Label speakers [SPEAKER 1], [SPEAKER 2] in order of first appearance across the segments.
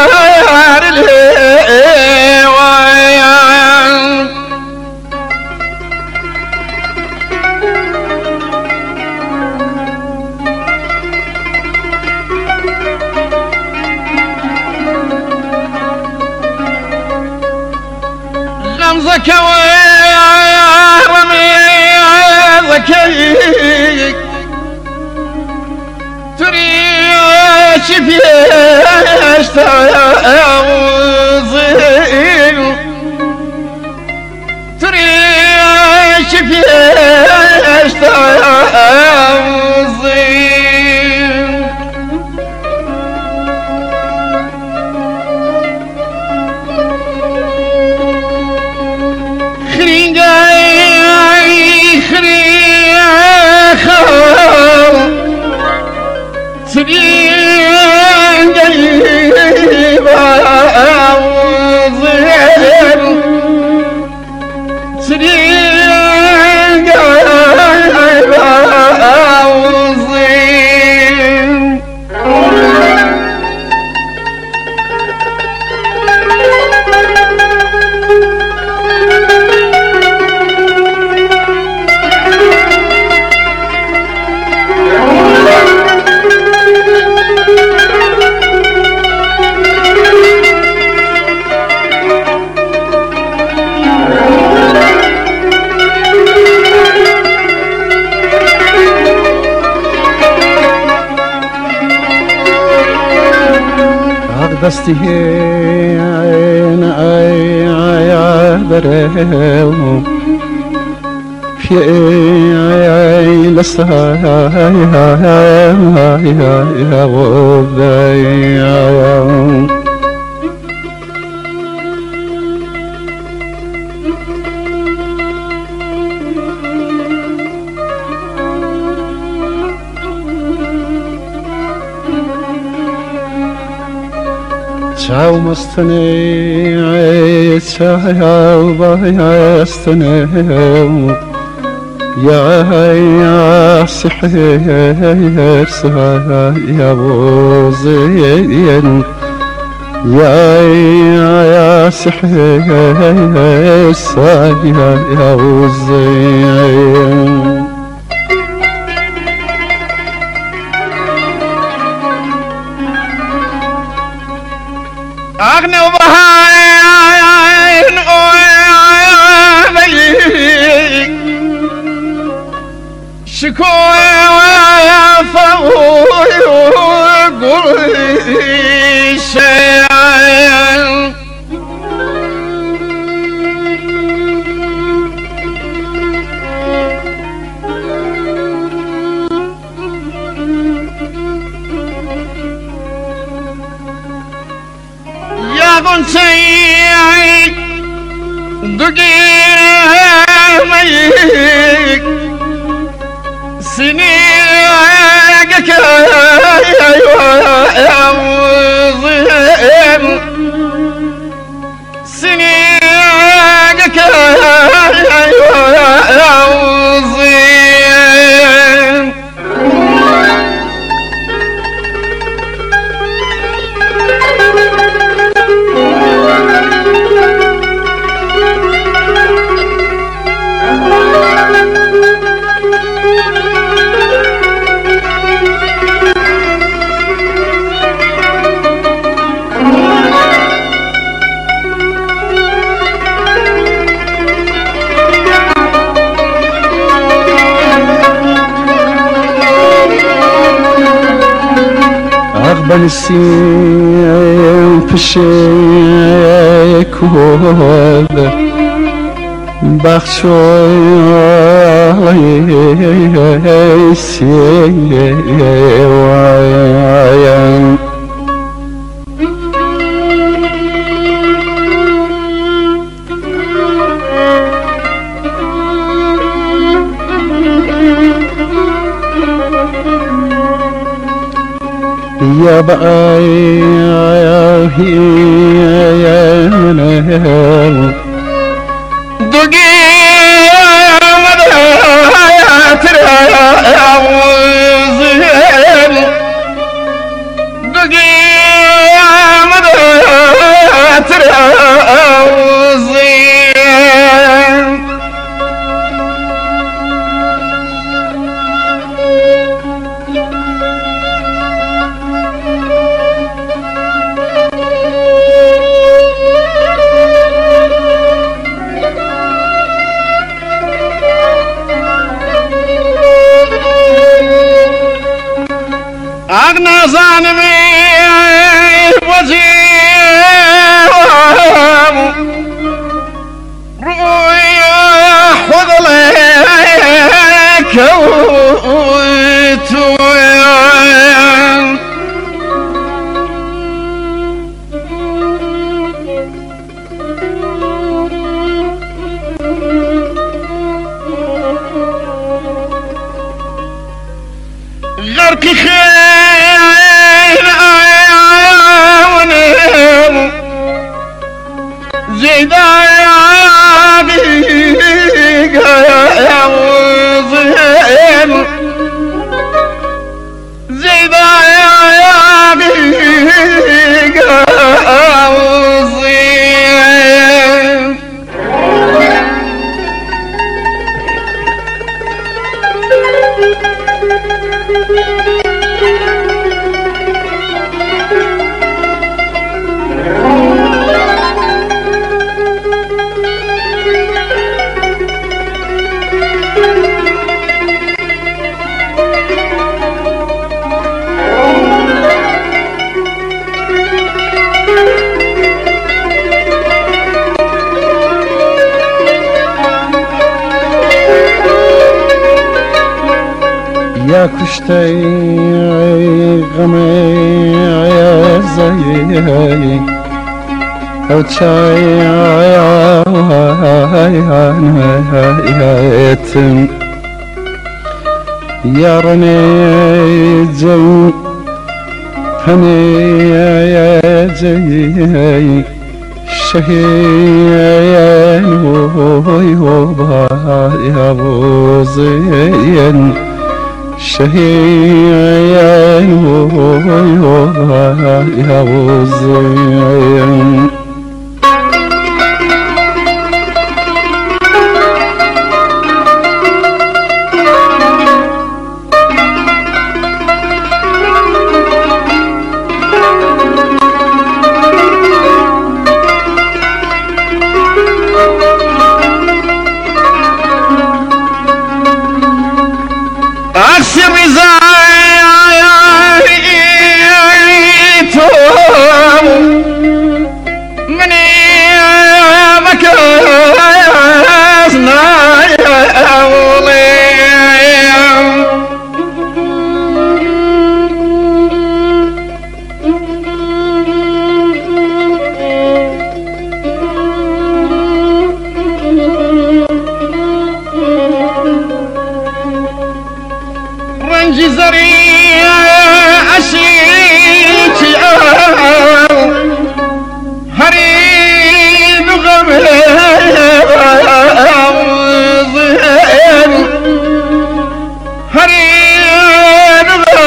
[SPEAKER 1] غمزك ورميك تريش فيش تعوضين تريش فيش تعوضين سنين قريبة وظهر سنين قريبة وظهر
[SPEAKER 2] دستی عین عیادرم فی عین لسایم چاو مستنی چاو بایستنی یا سحر سایا وزین یا سحر سایا وزین
[SPEAKER 1] أغنى وبهاين أوليك شكوى وفوي وقولي شيئا غنسيك دقيميك سنيك يا وظيم سنيك يا وظيم
[SPEAKER 2] أقبل السيم في الشيك وهذا بخشوي السيوان يا بقى يا منال
[SPEAKER 1] دقي مدى ترى وزين دقي مدى ظالمي وزير رؤيا حضلك وتويا غرق خير ونم زيد عابيك يا وزين زيد عابيك يا وزين
[SPEAKER 2] يا كشتي غمي يا زي أو تشاي يا يتم يا رني جي هني يا جي شهيان ويوبا يا بوزين شهيان ويوبا يا بوزين
[SPEAKER 1] أقسم زايتو مني مكاسنا يا أولي جزري أشيك هريد غمين هريد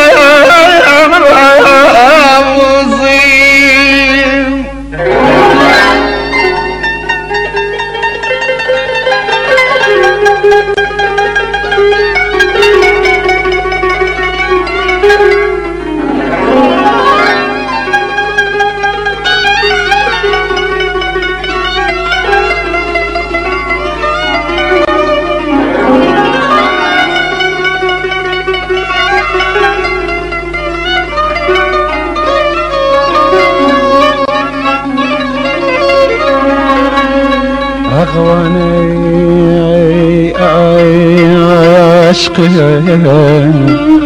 [SPEAKER 2] أغواني عشقين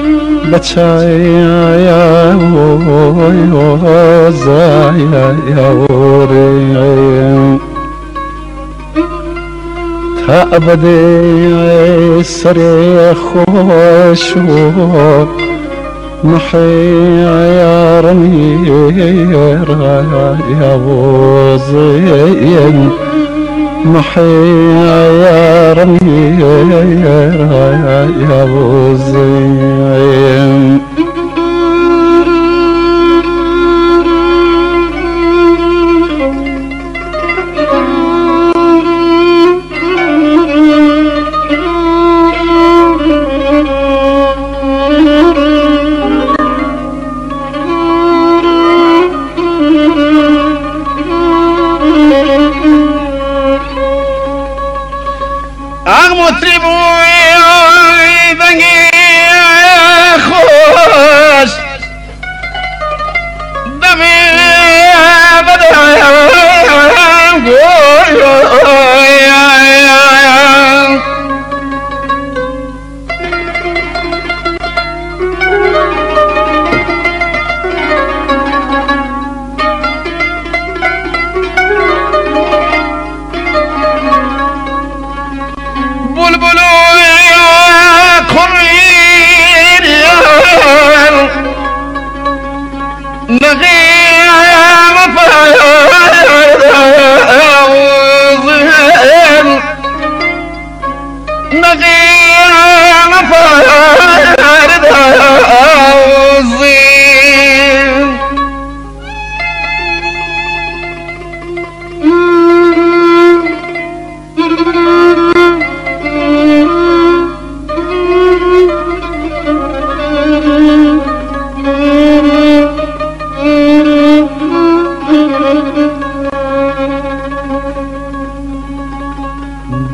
[SPEAKER 2] بتشايا وزايا وريم تأبدي سري خوش محيا رمي يا وزين محيا رمي يا وزين
[SPEAKER 1] مطرب بنگی خود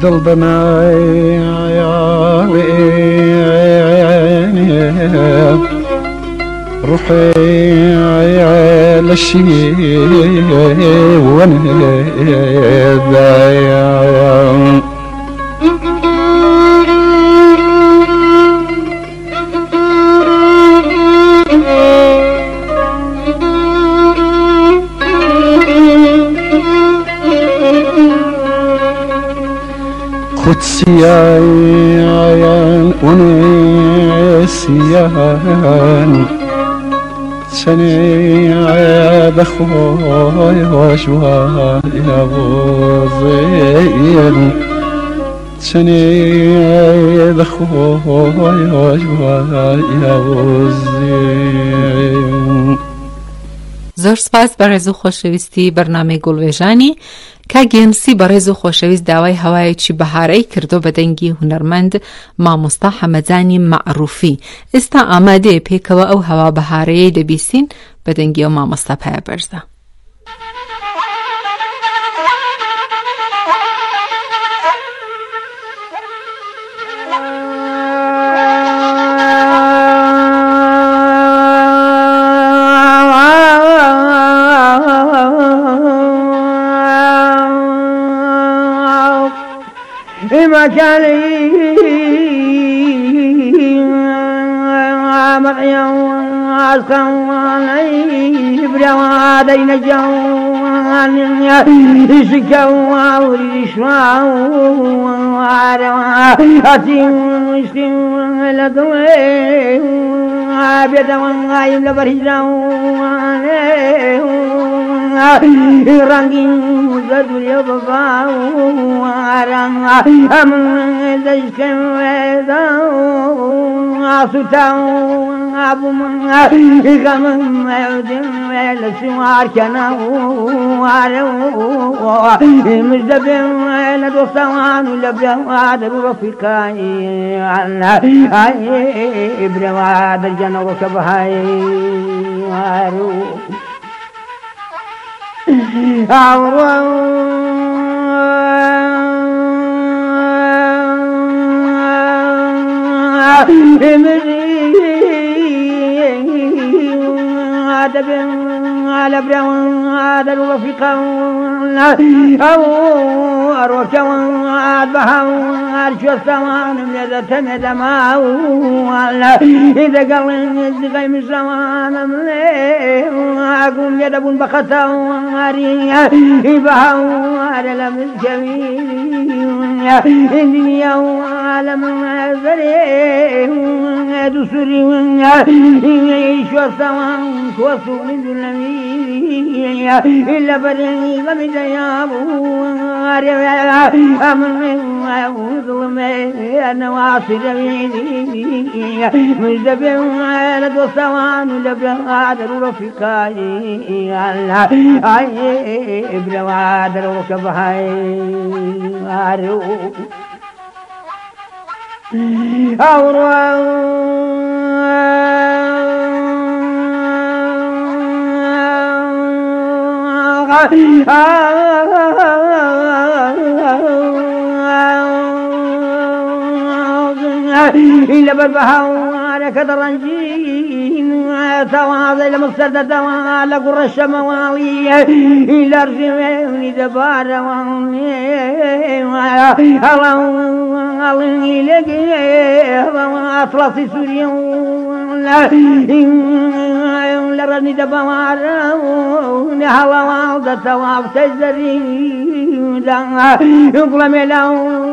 [SPEAKER 2] دلدناي روحي لشي وانا ضايع قدسيان ونسيان سني بخوي وشوا يا بوزين سني بخوي وشوا يا بوزين.
[SPEAKER 3] زۆر سپاس بە ڕێز و خۆشەویستی بەرنامەی گوڵوێژانی کاگێنسی بە ڕێز و خۆشەویست داوای هەوایەکی بەهارەی کردو بە دەنگی هونەرمەند مامۆستا حەمەدانی مەعروفی. ئێستا ئامادەیە پێکەوە ئەو هەوا بەهارەیەی دەبیستین بە دەنگی ئەو مامۆستا پایە بەرزە.
[SPEAKER 1] مكاني مريم أسكني برادين جوان يسكوا وريشوا أتيم لدوي بيدوان عيم لبريجان رنگین زدوی بابا رنگ امن دشکم ویداو سوتاو ابو من غم مودن لسوار کناو مجدبم لدوستوان لبرواد رفيقاي عنا برواد الجنة وكبهاي على براون هذا الرفيق أو أروك وأذبحوا أرشو الثوان من هذا تمد ما إذا قال الزغي من الزمان أقوم يدبون بخطا واريا إبهوا على لم الجميل الدنيا وعالم الزريم دسري يعيشوا الثوان كوسوا من ذلمي إلا برني غمد يابو أمن وظلمي أنا واصل بيدي مجدب على دوستوان لبرادر رفيقاي الله أي برادر ركبهاي أرو إلا بالبهار كدرنجين تواضع لمستردة توالا قرش موالي إلا رجمين دبار الله إليك أطلسي سوريون لرني دبار نهلا والد تواب تجرين يقلم لهم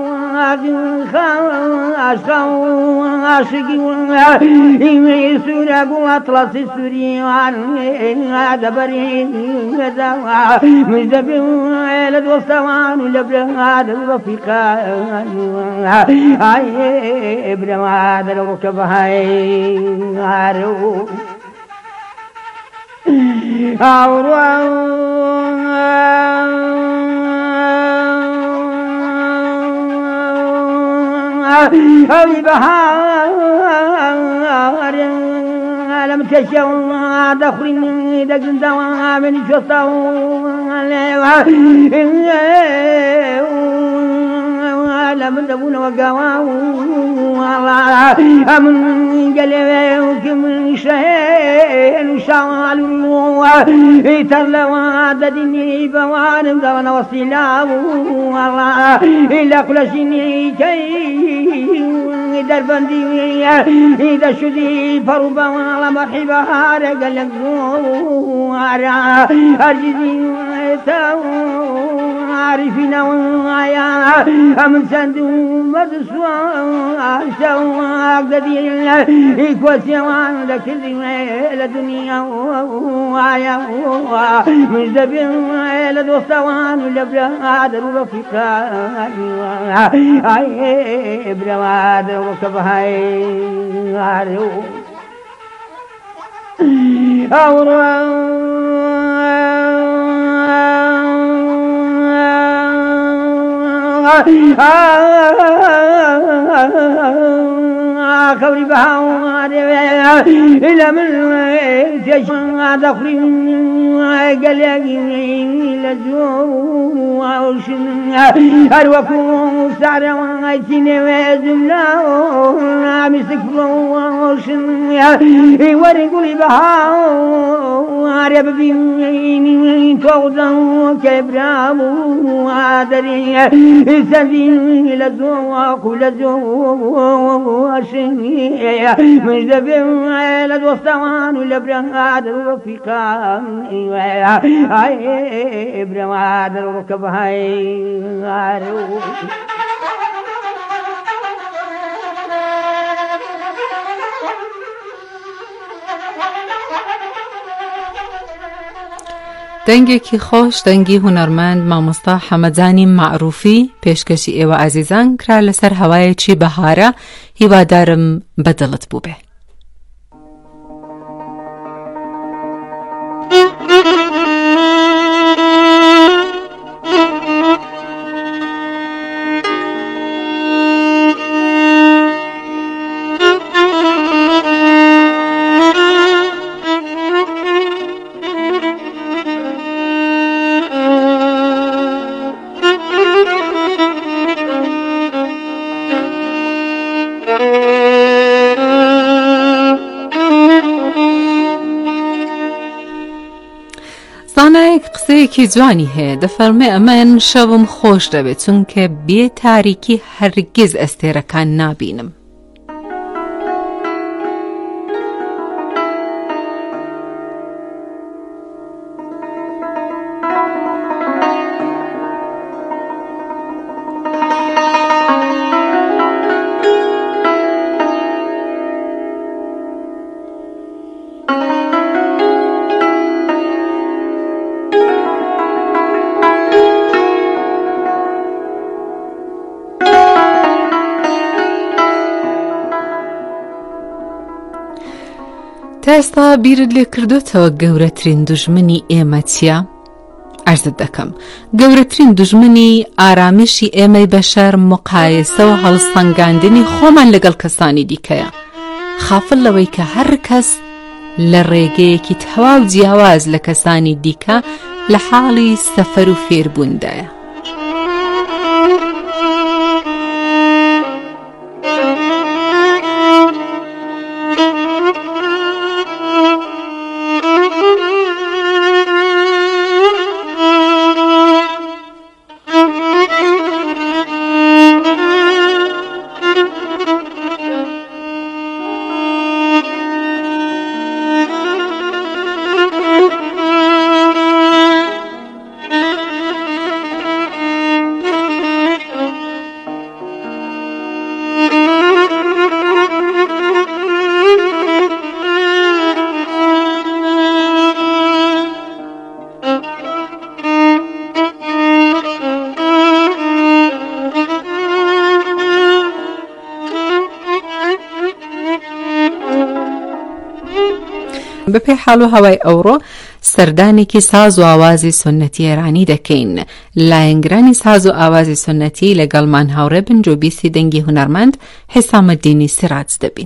[SPEAKER 1] عاشقين يسورا أطلس السوريان هذا بريد مجدب لد وستوان لبرهاد الرفيقان برهاد الركبهاي عارو أولي بهار لم تشوا دخلني دقن دوام شصوا لمن دبون وقواو والله من قلبي وكم شهين وشعالوا يترلوا ددني بوان دون وصلاه والله إلا كل شيء كي دربندي إذا شدي فربا والله مرحبا هارق لقزو أرجزي عارفين ويا من سندو مدسوا سوا قديل إكوسي وانا كل الدنيا ويا مش دبي لدوستوان لبراد رفيقا أي براد ركبهاي عارو خبري بها إلا من تشمع دخلي قلقي لزوم وشن أروكم سعر وعيتين وزملا مسك وشن ورقلي بها عرب بيني توضا كبرام وعدري سبيل لزوم وكل زوم وشني مش دبي لدوستوان ولبراد رفيقا أي براد ركبهاي عارو
[SPEAKER 3] دەنگێکی خۆش دەنگی هونەرمەند مامۆستا حەمەدزانی معروفی پێشکەشی ئێوە ئازیزان کرا لەسەر هەوایەکی بەهارە هیوادارم بەدڵت بوو بێ. زانایەک قسەیەکی جوانی هەیە دەفەرمێ ئەمەن شەوم خۆش دەبێت چونکە بێ تاریکی هەرگیز ئەستێرەکان نابینم. تا ئێستا بیرت لێ کردوتەوە گەورەترین دوژمنی ئێمە چییە؟ عەرزت دەکەم گەورەترین دوژمنی ئارامیشی ئێمەی بەشەر مقایسە و هەڵسەنگاندنی خۆمان لەگەڵ کەسانی دیکەیە، خافڵ لەوەی کە هەر کەس لە ڕێگەیەکی تەواو جیاواز لە کەسانی دیکە لە حاڵی سەفەر و فێربووندایە. بەپێی حاڵ و هەوای ئەوڕۆ سەردانێکی ساز و ئاوازی سنەتی ئێرانی دەکەین. لایەنگرانی ساز و ئاوازی سنەتی لەگەڵمان هاوڕێ بن جۆبیسی دەنگی هونەرمەند حیسامەددینی سیراج دەبین.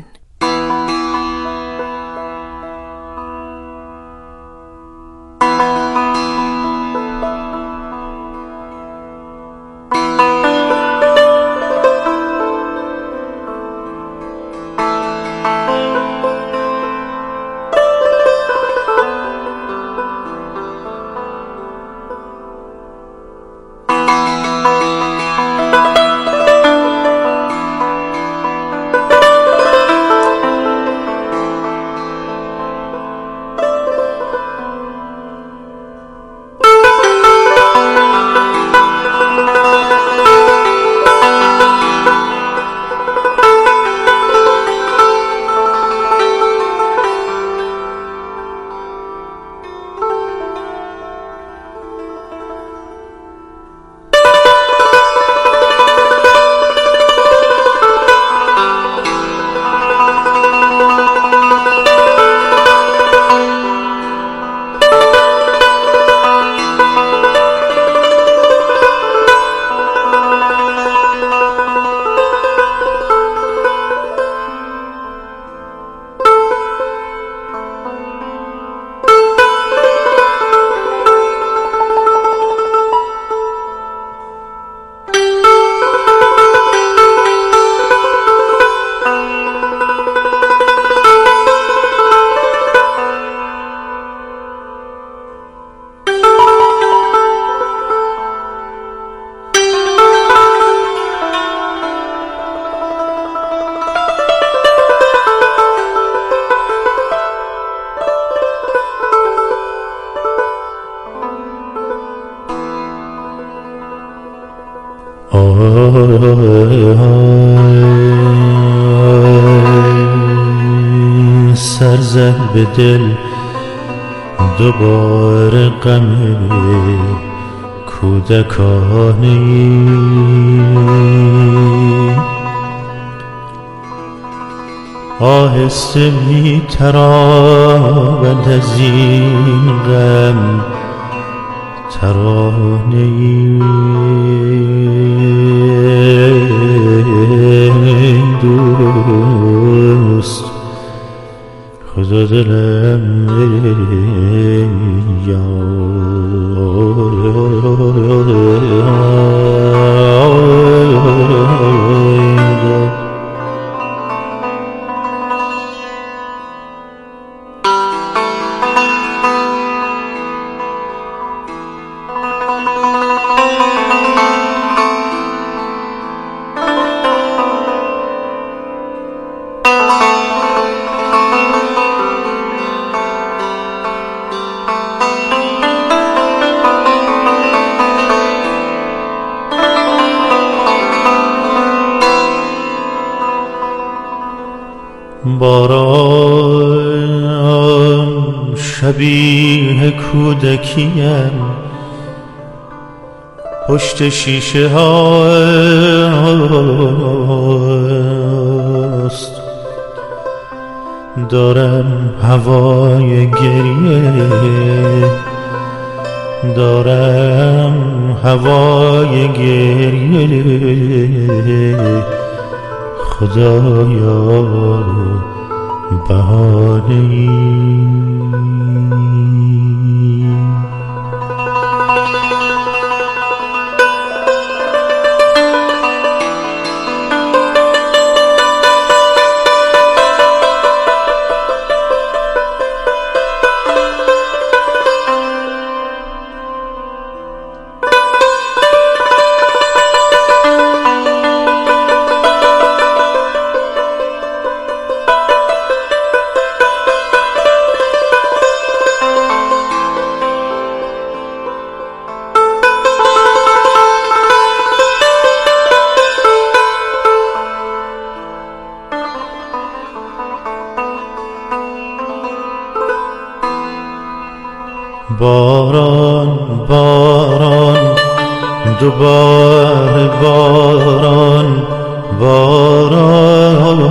[SPEAKER 4] سر زد به دل دوباره غم کودکانه آهسته می تراود از این غم ترانه‌ای دوست خدا دلم باران شبیه کودکیم پشت شیشه هاست دارم هوای گریه دارم هوای گریه خدایا بهانه‌ای باران باران دوباره باران باران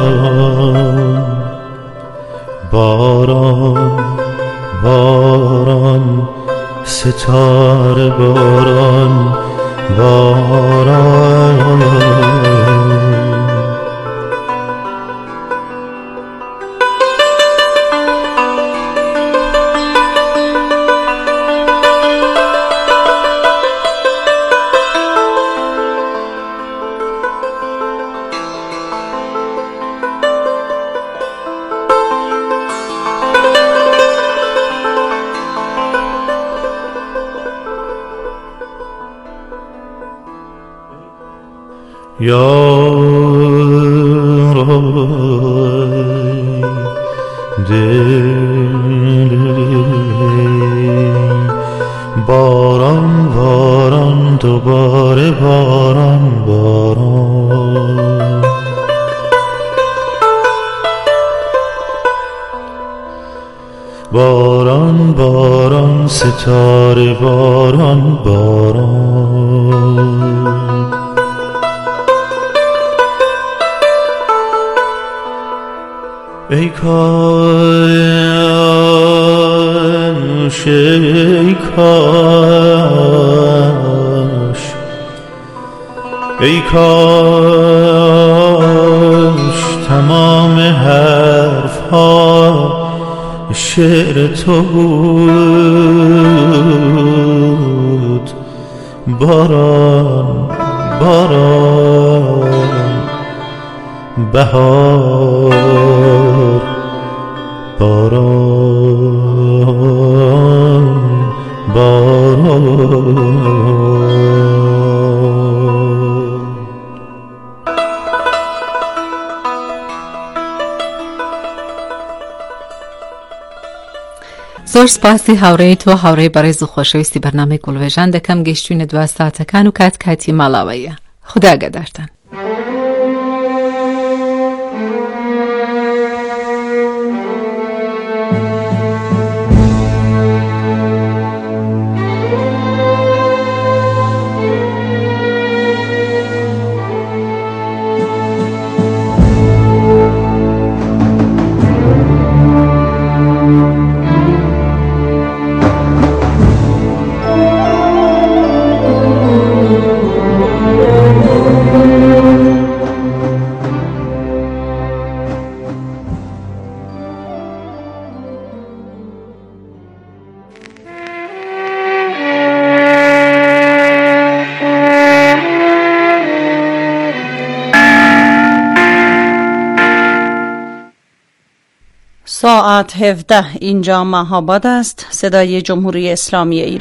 [SPEAKER 4] باران باران ستاره باران باران یارای دل باران باران دوباره باران باران باران باران ستاره باران باران ای کاش ای کاش ای کاش تمام حرف ها شعر تو بود باران باران بهار باران باران
[SPEAKER 3] زۆر سپاسی هاوڕێی تۆ هاوڕێی بەڕێز و خۆشەویستی بەرنامەی گوڵوێژان دەکەم گەیشتوینە 2 ساتەکان و کاتی ماڵاوەیە خدا آگادارتان.
[SPEAKER 5] ساعت 17 اینجا مهاباد است. صدای جمهوری اسلامی ایران.